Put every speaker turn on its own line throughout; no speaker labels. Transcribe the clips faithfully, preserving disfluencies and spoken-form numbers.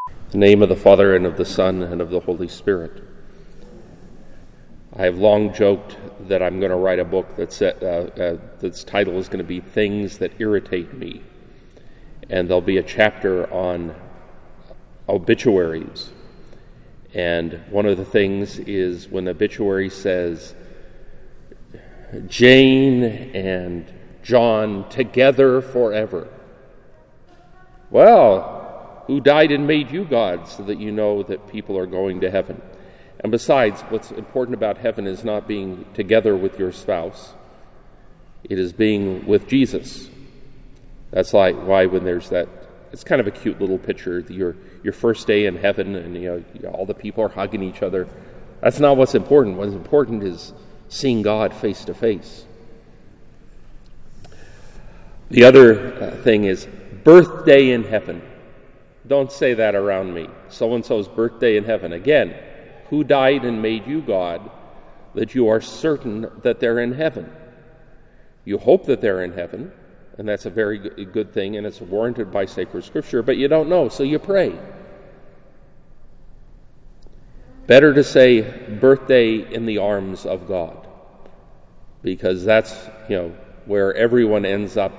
In the name of the Father, and of the Son, and of the Holy Spirit. I have long joked that I'm going to write a book that's, uh, uh, that's title is going to be Things That Irritate Me. And there'll be a chapter on obituaries. And one of the things is when the obituary says, Jane and John together forever. Well, who died and made you God so that you know that people are going to heaven? And besides, what's important about heaven is not being together with your spouse. It is being with Jesus. That's like why when there's that, it's kind of a cute little picture, your your first day in heaven, and you know all the people are hugging each other. That's not what's important. What's important is seeing God face to face. The other uh, thing is birthday in heaven. Don't say that around me. So-and-so's birthday in heaven. Again, who died and made you God that you are certain that they're in heaven? You hope that they're in heaven, and that's a very good thing, and it's warranted by sacred scripture, but you don't know, so you pray. Better to say birthday in the arms of God, because that's, you know, where everyone ends up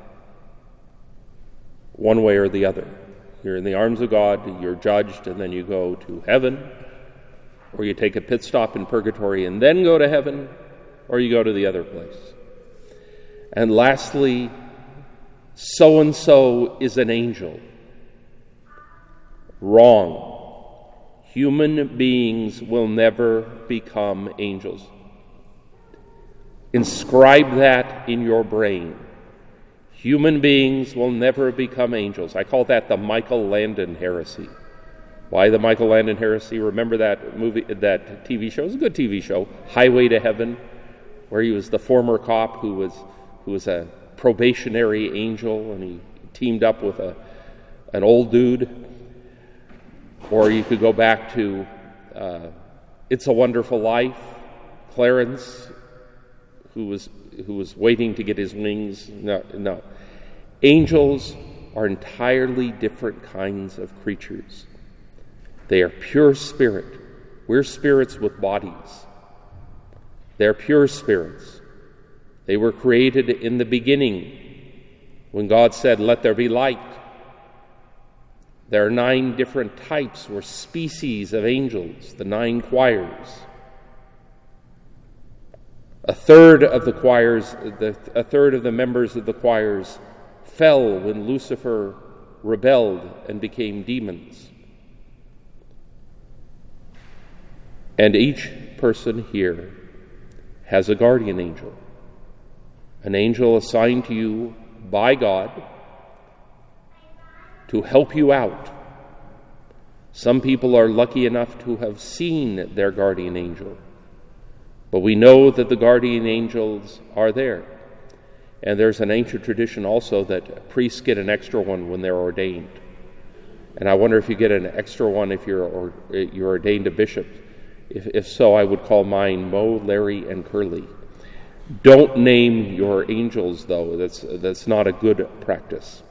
one way or the other. You're in the arms of God, you're judged, and then you go to heaven, or you take a pit stop in purgatory and then go to heaven, or you go to the other place. And lastly, so-and-so is an angel. Wrong. Human beings will never become angels. Inscribe that in your brain. Human beings will never become angels. I call that the Michael Landon heresy. Why the Michael Landon heresy? Remember that movie, that T V show? It was a good T V show, Highway to Heaven, where he was the former cop who was who was a probationary angel, and he teamed up with a an old dude. Or you could go back to uh, It's a Wonderful Life, Clarence, who was who was waiting to get his wings. No, no. Angels are entirely different kinds of creatures. They are pure spirit. We're spirits with bodies. They're pure spirits. They were created in the beginning when God said, "Let there be light." There are nine different types or species of angels, the nine choirs. A third of the choirs, the, a third of the members of the choirs fell when Lucifer rebelled and became demons. And each person here has a guardian angel, an angel assigned to you by God to help you out. Some people are lucky enough to have seen their guardian angel. But we know that the guardian angels are there. And there's an ancient tradition also that priests get an extra one when they're ordained. And I wonder if you get an extra one if you're or, you're ordained a bishop. If, if so, I would call mine Mo, Larry, and Curly. Don't name your angels, though. That's, that's not a good practice.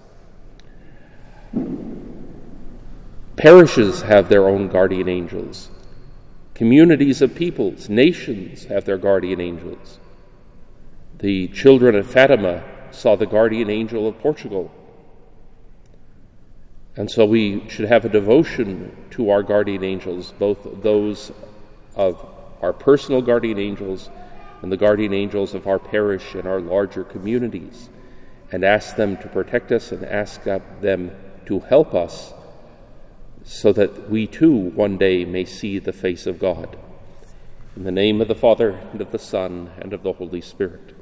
Parishes have their own guardian angels. Communities of peoples, nations have their guardian angels. The children of Fatima saw the guardian angel of Portugal. And so we should have a devotion to our guardian angels, both those of our personal guardian angels and the guardian angels of our parish and our larger communities, and ask them to protect us and ask them to help us so that we too one day may see the face of God. In the name of the Father, and of the Son, and of the Holy Spirit.